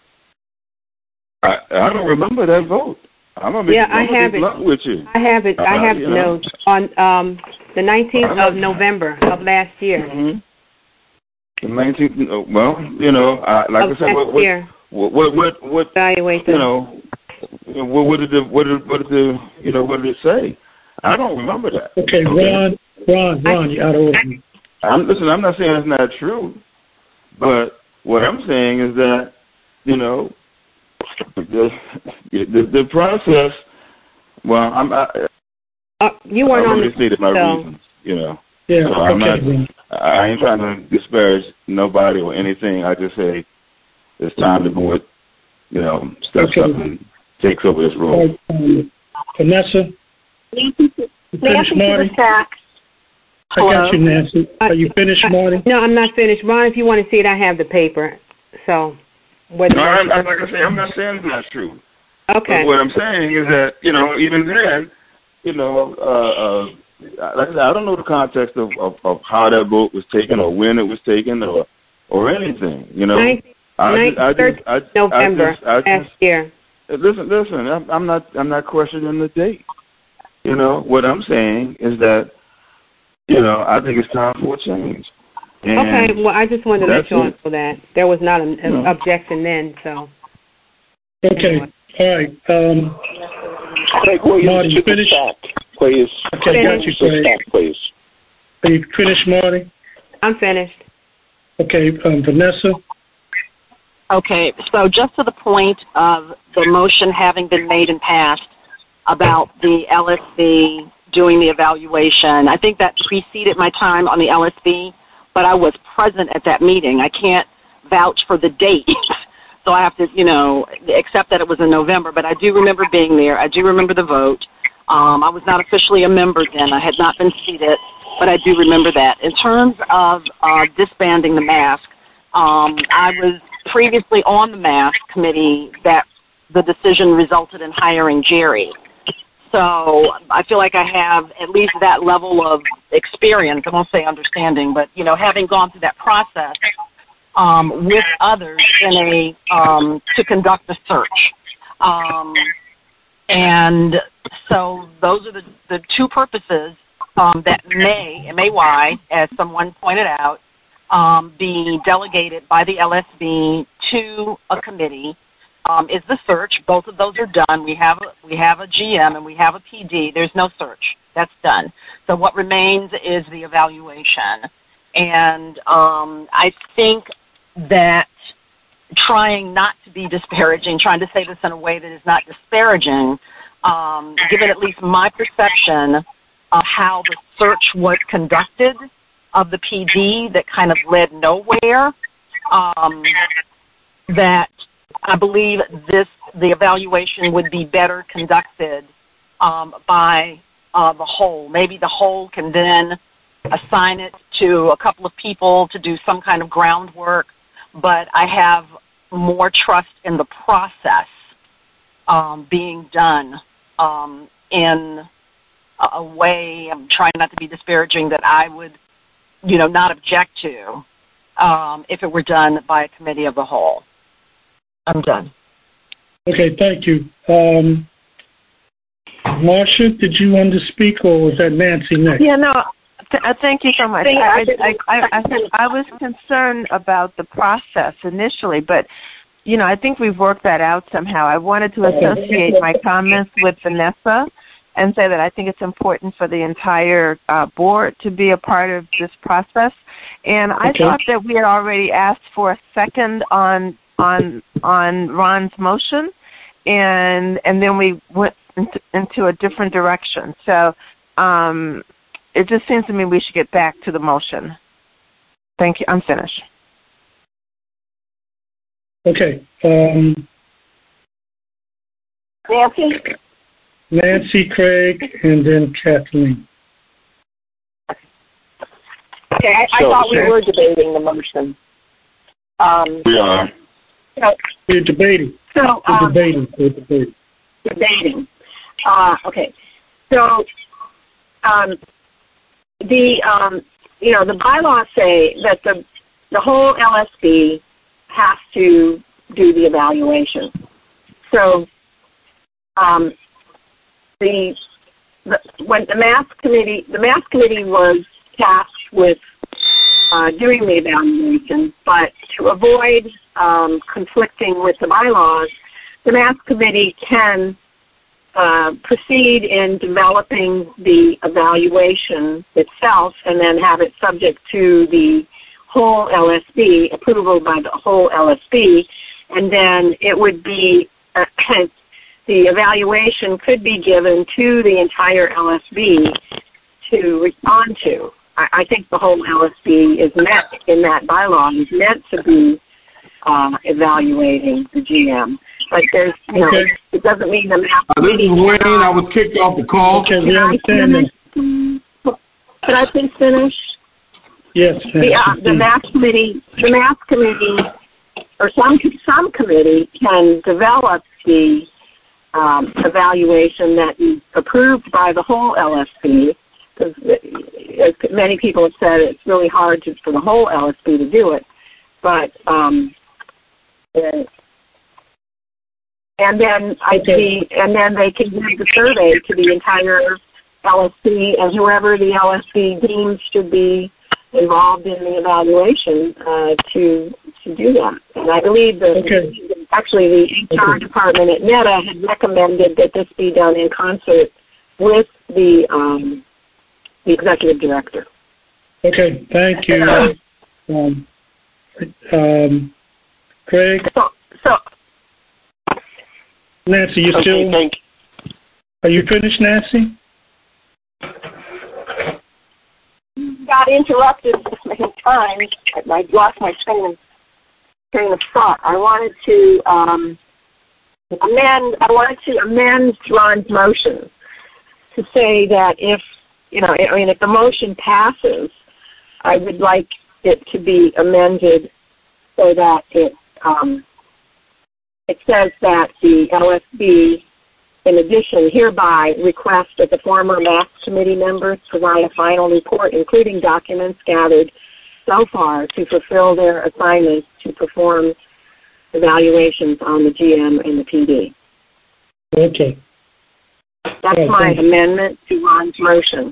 [SPEAKER 5] I don't remember that vote. I
[SPEAKER 8] have it.
[SPEAKER 5] With you.
[SPEAKER 8] I have it. I have the notes on the 19th of November of last year.
[SPEAKER 5] Mm-hmm. The 19th. Well, like I said, what
[SPEAKER 8] evaluate
[SPEAKER 5] what did it say? I don't remember that.
[SPEAKER 4] Okay, Ron, you out of order.
[SPEAKER 5] I'm not saying it's not true, but what I'm saying is that the process. Well,
[SPEAKER 8] you weren't on the
[SPEAKER 5] stated my reasons.
[SPEAKER 4] Yeah.
[SPEAKER 5] So I ain't trying to disparage nobody or anything. I just say it's time to move. Steps up and takes over this role.
[SPEAKER 4] Vanessa.
[SPEAKER 7] Nancy to the stack.
[SPEAKER 4] I got you, Nancy. Are you finished, Marty?
[SPEAKER 8] No, I'm not finished. Ron, if you want to see it, I have the paper. So,
[SPEAKER 5] like I say, I'm not saying it's not true.
[SPEAKER 8] Okay.
[SPEAKER 5] But what I'm saying is that, even then, like I said, I don't know the context of how that vote was taken or when it was taken or anything,
[SPEAKER 8] November last year.
[SPEAKER 5] Listen. I'm not questioning the date. What I'm saying is that, I think it's time for a change. And
[SPEAKER 8] okay. Well, I just wanted to let you all know that there was not an objection then. So.
[SPEAKER 4] Okay. All right. Marty, you finished?
[SPEAKER 9] Please.
[SPEAKER 4] Okay, got you, Craig.
[SPEAKER 9] Please.
[SPEAKER 4] Are you finished, Marty?
[SPEAKER 8] I'm finished.
[SPEAKER 4] Okay, Vanessa?
[SPEAKER 1] Okay, so just to the point of the motion having been made and passed about the LSB doing the evaluation, I think that preceded my time on the LSB, but I was present at that meeting. I can't vouch for the date. So I have to, accept that it was in November, but I do remember being there. I do remember the vote. I was not officially a member then. I had not been seated, but I do remember that. In terms of disbanding the MASC, I was previously on the MASC committee that the decision resulted in hiring Jerry. So I feel like I have at least that level of experience. I won't say understanding, but, having gone through that process with others to conduct the search. And so those are the two purposes that may, as someone pointed out, be delegated by the LSB to a committee is the search. Both of those are done. We have a GM and we have a PD. There's no search. That's done. So what remains is the evaluation. And I think that trying not to be disparaging, trying to say this in a way that is not disparaging, given at least my perception of how the search was conducted of the PD that kind of led nowhere, that I believe the evaluation would be better conducted by the whole. Maybe the whole can then assign it to a couple of people to do some kind of groundwork, but I have more trust in the process being done in a way, I'm trying not to be disparaging, that I would, not object to if it were done by a committee of the whole. I'm done.
[SPEAKER 4] Okay, thank you. Marcia, did you want to speak, or was that Nancy next?
[SPEAKER 13] Yeah, no. Thank you so much. I was concerned about the process initially, but, I think we've worked that out somehow. I wanted to associate my comments with Vanessa and say that I think it's important for the entire board to be a part of this process. And I thought that we had already asked for a second on Ron's motion, and then we went into a different direction. So it just seems to me we should get back to the motion. Thank you. I'm finished.
[SPEAKER 4] Okay. Nancy, Craig, and then Kathleen.
[SPEAKER 7] Okay, I thought we were debating the motion.
[SPEAKER 5] We are.
[SPEAKER 4] We're debating.
[SPEAKER 7] So,
[SPEAKER 4] We're debating.
[SPEAKER 7] Debating. Okay. So, the bylaws say that the whole LSB has to do the evaluation. So, when the MASC committee was tasked with doing the evaluation, but to avoid conflicting with the bylaws, the MASC committee can proceed in developing the evaluation itself and then have it subject to the whole LSB, approval by the whole LSB, and then it would be, the evaluation could be given to the entire LSB to respond to. I think the whole LSB is meant in that bylaw, is meant to be evaluating the GM. But there's, it doesn't mean the MASC committee.
[SPEAKER 14] This is Wayne. I was kicked off the call.
[SPEAKER 4] Okay, we understand that.
[SPEAKER 7] Could I please finish?
[SPEAKER 4] Yes.
[SPEAKER 7] The math committee, or some committee can develop the evaluation that is approved by the whole LSB. Because, as many people have said, it's really hard for the whole LSB to do it. But and then they can give the survey to the entire LSB, and whoever the LSB deems should be involved in the evaluation to do that. And I believe that actually the HR department at NETA had recommended that this be done in concert with the executive director.
[SPEAKER 4] Okay, thank you. Craig?
[SPEAKER 7] So
[SPEAKER 4] Nancy, you still... Are you finished, Nancy?
[SPEAKER 7] Got interrupted many times. I lost my train of thought. I wanted to amend Ron's motion to say that if the motion passes, I would like it to be amended so that it says that the LSB, in addition, hereby request that the former math committee members provide a final report, including documents gathered so far to fulfill their assignments to perform evaluations on the GM and the PD.
[SPEAKER 4] Okay.
[SPEAKER 7] That's my amendment to Ron's motion.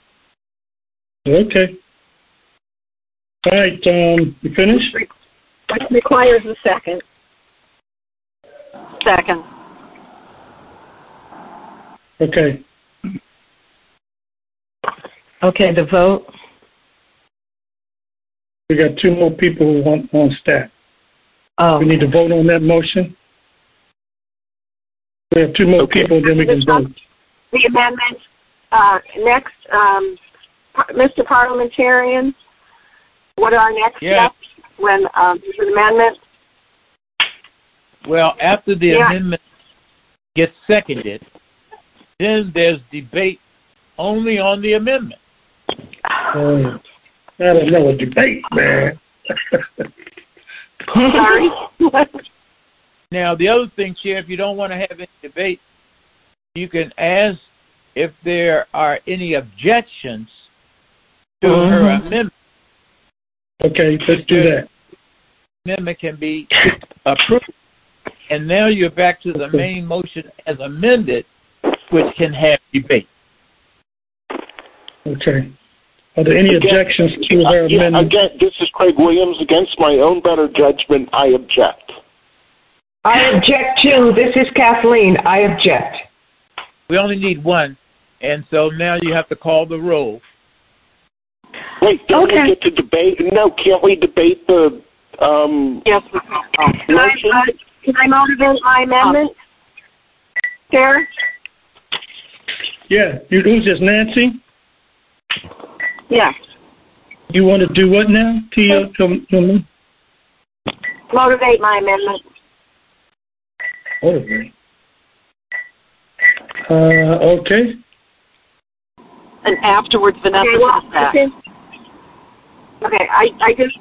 [SPEAKER 4] Okay. All right, you finished?
[SPEAKER 7] Which requires a second.
[SPEAKER 1] Second.
[SPEAKER 4] Okay.
[SPEAKER 11] Okay, the vote.
[SPEAKER 4] We got two more people who want on staff. We need to vote on that motion. We have two more people, then we can vote.
[SPEAKER 7] The amendment. Next, Mr. Parliamentarian, what are our next steps when there's an amendment?
[SPEAKER 12] Well, after the amendment gets seconded, then there's debate only on the amendment.
[SPEAKER 4] I don't know a debate, man.
[SPEAKER 7] Sorry?
[SPEAKER 12] Now, the other thing, Chair, if you don't want to have any debate, you can ask if there are any objections to her amendment.
[SPEAKER 4] Okay, let's do that.
[SPEAKER 12] Amendment can be approved. And now you're back to the main motion as amended, which can have debate.
[SPEAKER 4] Okay. Are there any objections to her amendment?
[SPEAKER 9] Again, this is Craig Williams. Against my own better judgment, I object.
[SPEAKER 11] I object too. This is Kathleen. I object.
[SPEAKER 12] We only need one, and so now you have to call the roll.
[SPEAKER 9] Wait, don't we get to debate? No, can't we debate the
[SPEAKER 7] yes.
[SPEAKER 9] motion?
[SPEAKER 7] Can I motivate my amendment, Chair?
[SPEAKER 4] Yeah. Who's this, Nancy?
[SPEAKER 7] Yes.
[SPEAKER 4] You want to do what now?
[SPEAKER 7] Motivate my amendment.
[SPEAKER 4] Motivate. Okay.
[SPEAKER 1] And afterwards, Vanessa does that.
[SPEAKER 7] Okay, I just,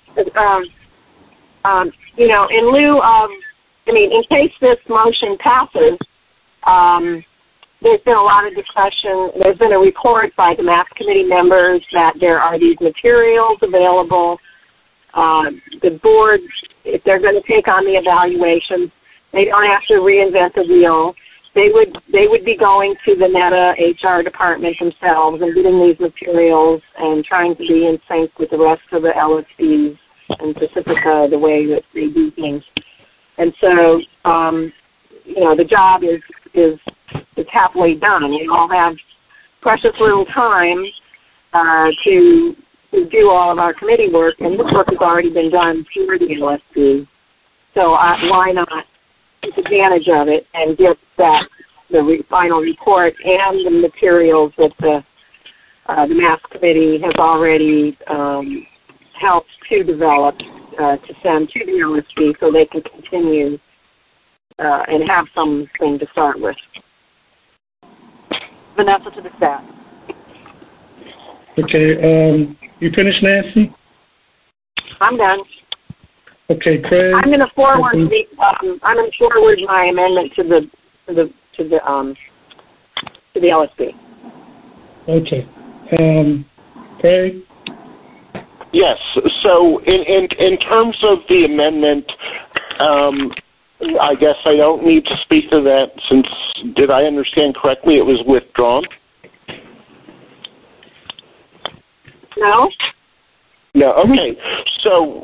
[SPEAKER 7] in lieu of, in case this motion passes, there's been a lot of discussion. There's been a report by the math committee members that there are these materials available. The board, if they're going to take on the evaluations, they don't have to reinvent the wheel. They would be going to the NETA HR department themselves and getting these materials and trying to be in sync with the rest of the LSBs and Pacifica, the way that they do things. And so, the job is halfway done. You all have precious little time to do all of our committee work, and this work has already been done for the LSB. So why not take advantage of it and get the final report and the materials that the math committee has already helped to develop to send to the LSB so they can continue and have something to start with.
[SPEAKER 1] Vanessa to the staff.
[SPEAKER 4] Okay. You finished, Nancy?
[SPEAKER 7] I'm done.
[SPEAKER 4] Okay, Craig.
[SPEAKER 7] I'm going to forward my amendment to the LSP.
[SPEAKER 4] Okay. Craig.
[SPEAKER 9] Yes. So in terms of the amendment, I guess I don't need to speak to that since, did I understand correctly, it was withdrawn?
[SPEAKER 7] No.
[SPEAKER 9] No. Okay. So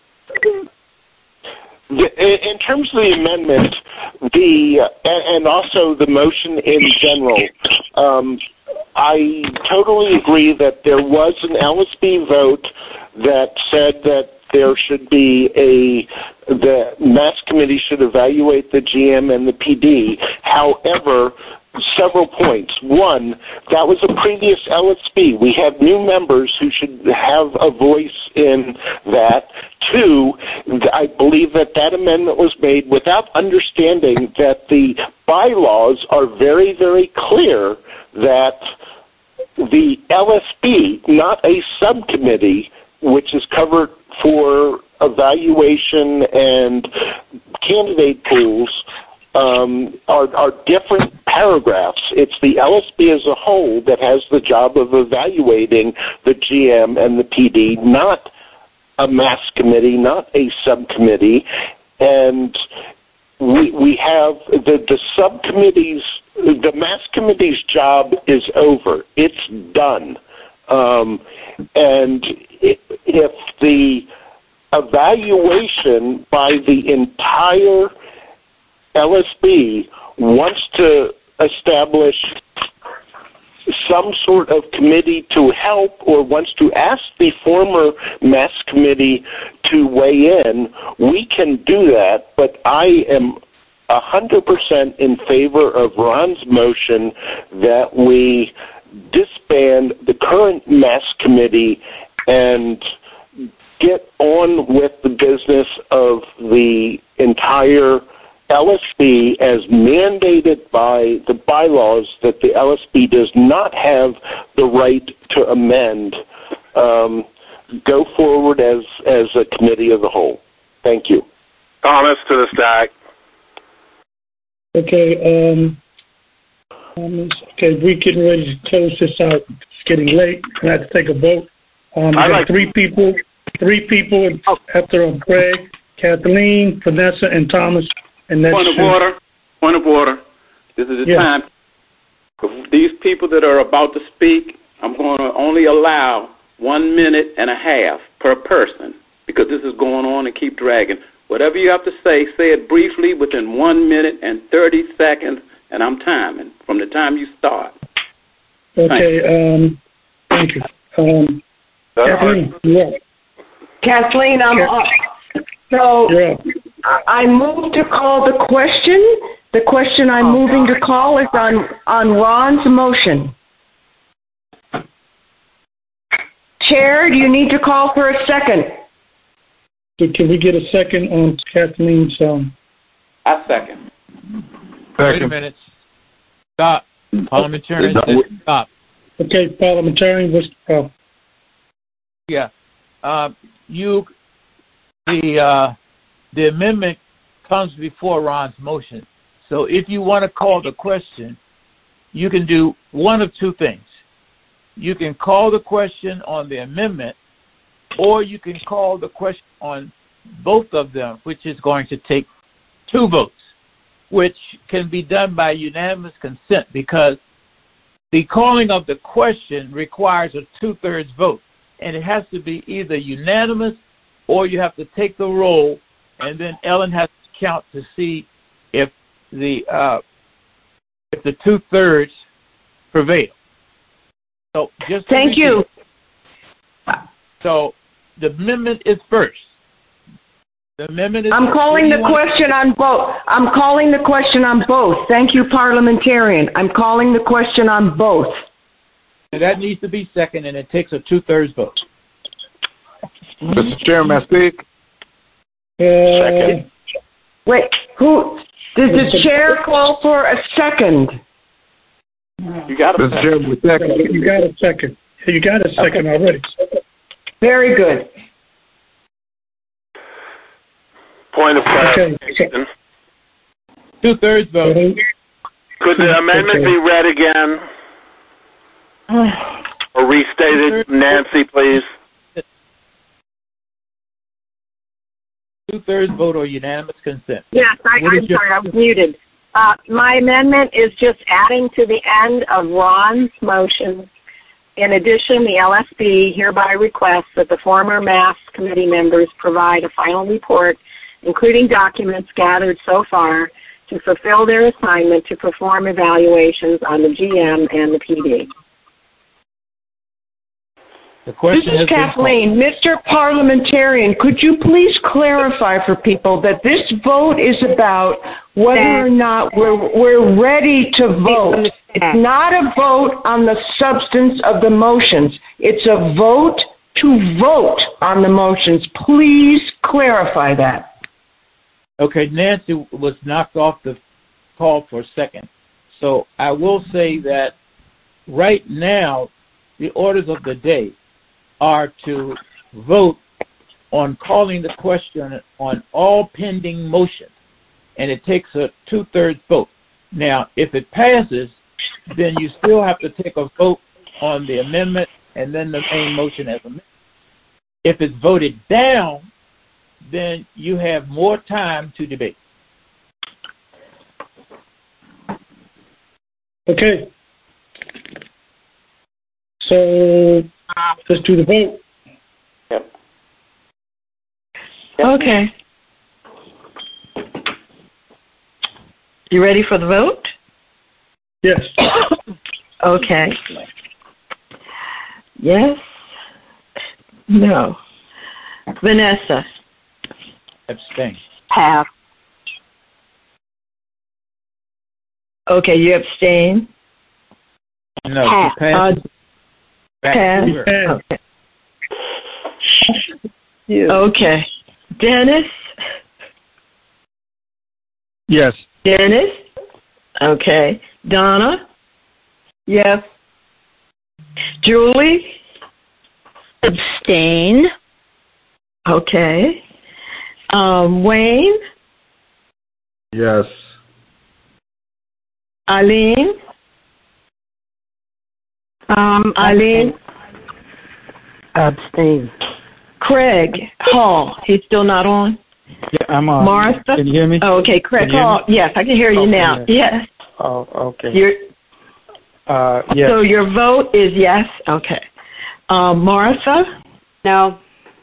[SPEAKER 9] in terms of the amendment, and also the motion in general, I totally agree that there was an LSB vote that said that there should be the Mass Committee should evaluate the GM and the PD. However, several points. One, that was a previous LSB. We have new members who should have a voice in that. Two, I believe that amendment was made without understanding that the bylaws are very, very clear that the LSB, not a subcommittee, which is covered for evaluation and candidate pools, are different paragraphs. It's the LSB as a whole that has the job of evaluating the GM and the PD, not a mass committee, not a subcommittee. And we have the subcommittees, the mass committee's job is over. It's done. And if the evaluation by the entire LSB wants to establish some sort of committee to help or wants to ask the former mass committee to weigh in, we can do that, but I am 100% in favor of Ron's motion that we disband the current mass committee and get on with the business of the entire LSB as mandated by the bylaws that the LSB does not have the right to amend. Go forward as a committee of the whole. Thank you.
[SPEAKER 3] Thomas to the stack.
[SPEAKER 4] Okay, we're getting ready to close this out. It's getting late. I have to take a vote. I got three people after Craig, Kathleen, Vanessa, and Thomas. And that's
[SPEAKER 6] Point of order. This is the time. For these people that are about to speak, I'm going to only allow 1.5 minutes per person because this is going on and keep dragging. Whatever you have to say it briefly within 1 minute and 30 seconds, and I'm timing from the time you start.
[SPEAKER 4] Okay. Thank you. Kathleen,
[SPEAKER 11] Kathleen, I'm up. So I move to call the question. The question I'm moving to call is on Ron's motion. Chair, do you need to call for a second?
[SPEAKER 4] Can we get a second on Kathleen's?
[SPEAKER 6] I second.
[SPEAKER 12] Wait a minute. Stop. Parliamentarian, stop.
[SPEAKER 4] Okay, parliamentarian, what's the problem?
[SPEAKER 12] Yeah. The amendment comes before Ron's motion. So if you want to call the question, you can do one of two things. You can call the question on the amendment, or you can call the question on both of them, which is going to take 2 votes, which can be done by unanimous consent because the calling of the question requires a 2/3 vote, and it has to be either unanimous or you have to take the roll, and then Ellen has to count to see if the 2/3 prevail. So just
[SPEAKER 11] thank you.
[SPEAKER 12] So the amendment is first. The amendment is.
[SPEAKER 11] I'm calling the question on both. I'm calling the question on both. Thank you, parliamentarian. I'm calling the question on both.
[SPEAKER 12] And that needs to be second, and it takes a 2/3 vote.
[SPEAKER 14] Mr. Chairman, may I speak?
[SPEAKER 12] Second.
[SPEAKER 11] Wait, who? Does the chair call for a second?
[SPEAKER 6] You got a second.
[SPEAKER 4] You got a second. You got a second already.
[SPEAKER 11] Very good.
[SPEAKER 3] Point of clarification.
[SPEAKER 12] 2/3 vote.
[SPEAKER 3] Could the amendment be read again? Or restated, Nancy, please?
[SPEAKER 12] 2/3 vote or unanimous consent.
[SPEAKER 7] Yes, I'm sorry, I was muted. My amendment is just adding to the end of Ron's motion. In addition, the LSB hereby requests that the former MAS committee members provide a final report, including documents gathered so far, to fulfill their assignment to perform evaluations on the GM and the PD.
[SPEAKER 12] The question
[SPEAKER 11] this is Kathleen. Mr. Parliamentarian, could you please clarify for people that this vote is about whether or not we're ready to vote? It's not a vote on the substance of the motions. It's a vote to vote on the motions. Please clarify that.
[SPEAKER 12] Okay, Nancy was knocked off the call for a second. So I will say that right now, the orders of the day are to vote on calling the question on all pending motions, and it takes a 2/3 vote. Now, if it passes, then you still have to take a vote on the amendment and then the main motion as amended. If it's voted down, then you have more time to debate.
[SPEAKER 4] Okay. So let's do the vote.
[SPEAKER 6] Yep.
[SPEAKER 11] Okay. You ready for the vote?
[SPEAKER 4] Yes.
[SPEAKER 11] Okay. Yes. No. Vanessa.
[SPEAKER 12] Abstain.
[SPEAKER 11] Pass. Okay, you abstain?
[SPEAKER 12] No,
[SPEAKER 11] pass.
[SPEAKER 12] Pass.
[SPEAKER 11] Pass. Okay. Okay. Dennis?
[SPEAKER 10] Yes.
[SPEAKER 11] Dennis? Okay. Donna?
[SPEAKER 15] Yes.
[SPEAKER 11] Julie?
[SPEAKER 15] Abstain.
[SPEAKER 11] Okay. Wayne?
[SPEAKER 14] Yes.
[SPEAKER 11] Eileen? Eileen?
[SPEAKER 2] Abstain.
[SPEAKER 11] Craig Hall. He's still not on?
[SPEAKER 2] Yeah, I'm on.
[SPEAKER 11] Martha?
[SPEAKER 2] Can you hear me?
[SPEAKER 11] Oh, okay, Craig Hall. Yes, I can hear you now. Yes.
[SPEAKER 2] Oh, okay.
[SPEAKER 11] Yes. So your vote is yes? Okay. Martha?
[SPEAKER 13] No.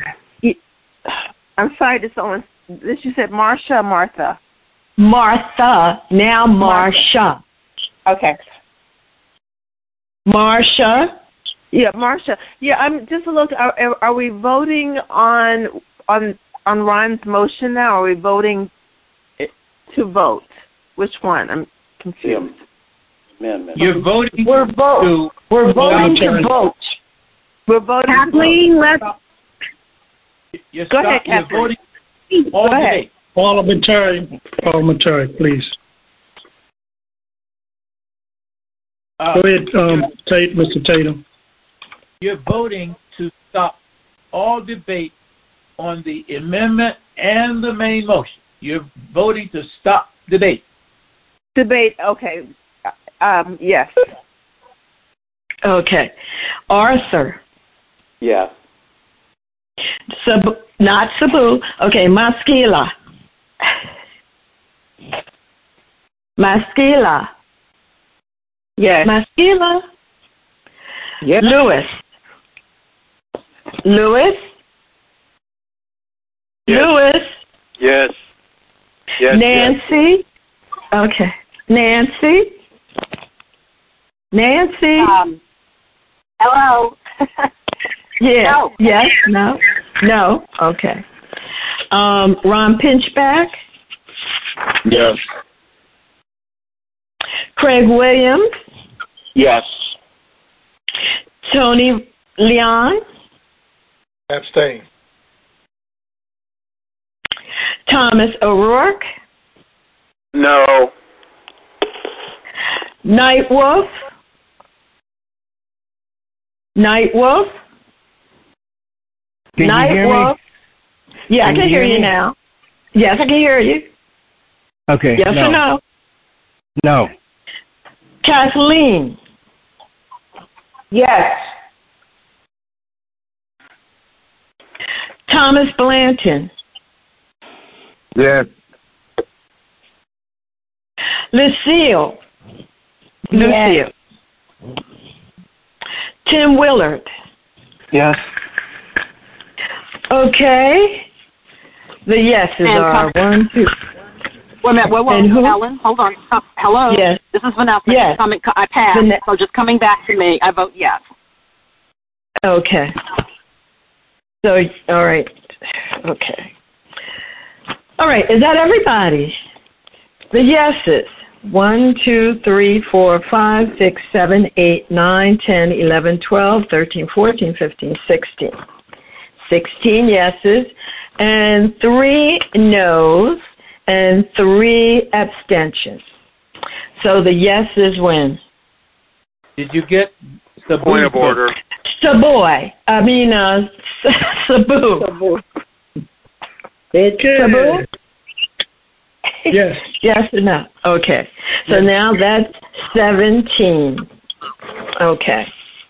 [SPEAKER 13] I'm sorry, this you said Marcia, Martha?
[SPEAKER 11] Martha. Now Marcia.
[SPEAKER 13] Okay.
[SPEAKER 11] Marcia?
[SPEAKER 13] Yeah, Marcia. Yeah, I'm just a little. Are we voting on Ron's motion now? Or are we voting to vote? Which one? I'm confused.
[SPEAKER 12] You're voting.
[SPEAKER 11] We're voting to vote.
[SPEAKER 13] We're voting.
[SPEAKER 7] Kathleen, let's.
[SPEAKER 13] Go ahead, Kathleen.
[SPEAKER 12] Go ahead.
[SPEAKER 4] Parliamentary, please. Go ahead, Mr. Tatum.
[SPEAKER 12] You're voting to stop all debate on the amendment and the main motion. You're voting to stop debate.
[SPEAKER 13] Debate, okay. Yes.
[SPEAKER 11] Okay. Arthur.
[SPEAKER 6] Yeah.
[SPEAKER 11] Not Sabu. Okay, Maskila. Maskila.
[SPEAKER 13] Yes.
[SPEAKER 11] Maskila.
[SPEAKER 13] Yes.
[SPEAKER 11] Lewis. Lewis.
[SPEAKER 3] Yes.
[SPEAKER 11] Lewis.
[SPEAKER 3] Yes. Yes.
[SPEAKER 11] Nancy. Yes. Okay. Nancy. Nancy.
[SPEAKER 7] Hello.
[SPEAKER 11] Yeah.
[SPEAKER 7] No.
[SPEAKER 11] Yes. No. No. Okay. Ron Pinchback.
[SPEAKER 9] Yes.
[SPEAKER 11] Craig Williams.
[SPEAKER 9] Yes.
[SPEAKER 11] Tony Leon.
[SPEAKER 14] Abstain.
[SPEAKER 11] Thomas O'Rourke.
[SPEAKER 3] No.
[SPEAKER 11] Night Wolf. Night Wolf?
[SPEAKER 16] Can
[SPEAKER 11] Night
[SPEAKER 16] you hear
[SPEAKER 11] Wolf?
[SPEAKER 16] Me?
[SPEAKER 11] Yeah, I can hear you now. Yes, I can hear you.
[SPEAKER 16] Okay.
[SPEAKER 11] Yes or no?
[SPEAKER 16] No.
[SPEAKER 11] Kathleen?
[SPEAKER 17] Yes.
[SPEAKER 11] Thomas Blanton?
[SPEAKER 16] Yes.
[SPEAKER 11] Lucille?
[SPEAKER 17] Yes.
[SPEAKER 11] Lucille? Tim Willard?
[SPEAKER 16] Yes.
[SPEAKER 11] Okay. The yeses
[SPEAKER 1] And
[SPEAKER 11] are 1, 2.
[SPEAKER 1] Wait a minute.
[SPEAKER 11] And who?
[SPEAKER 1] Ellen, hold on. Hello.
[SPEAKER 11] Yes.
[SPEAKER 1] This is Vanessa.
[SPEAKER 11] Yes.
[SPEAKER 1] I passed. So just coming back to me, I vote yes.
[SPEAKER 11] Okay. So, all right. Okay. All right. Is that everybody? The yeses. 1, 2, 3, 4, 5, 6, 7, 8, 9, 10, 11, 12, 13, 14, 15, 16. 16 yeses and 3 noes and 3 abstentions. So the yeses win.
[SPEAKER 12] Did you get the
[SPEAKER 3] point of order?
[SPEAKER 11] Saboy. Sabu.
[SPEAKER 4] Okay.
[SPEAKER 11] Sabu?
[SPEAKER 4] Yes.
[SPEAKER 11] Yes or no? Okay. So now that's 17. Okay.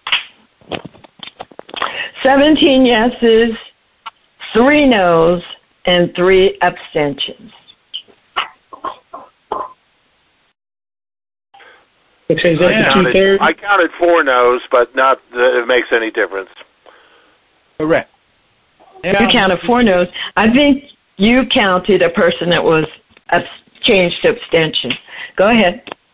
[SPEAKER 11] 17 yeses, 3 noes, and 3 abstentions.
[SPEAKER 4] Okay, is that the 2/3?
[SPEAKER 3] I counted 4 no's, but not that it makes any difference.
[SPEAKER 12] Correct.
[SPEAKER 11] You counted 4 noes. I think you counted a person that was changed to abstention. Go ahead.